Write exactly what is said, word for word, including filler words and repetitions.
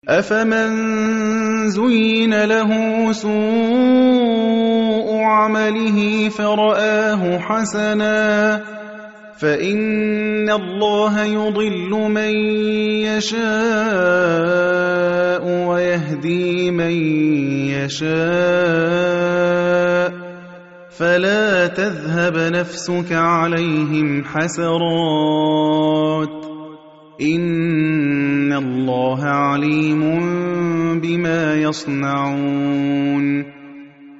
أَفَمَن زُيِّنَ لَهُ سُوءُ عَمَلِهِ فَرَآهُ حَسَنًا فَإِنَّ اللَّهَ يُضِلُّ مَن يَشَاءُ وَيَهْدِي مَن يَشَاءُ ۚ فَلَا تَذْهَبْ نَفْسُكَ عَلَيْهِمْ حَسَرَاتٍ ۚ إِنَّ اللَّهَ عَلِيمٌ بِمَا يَصْنَعُونَ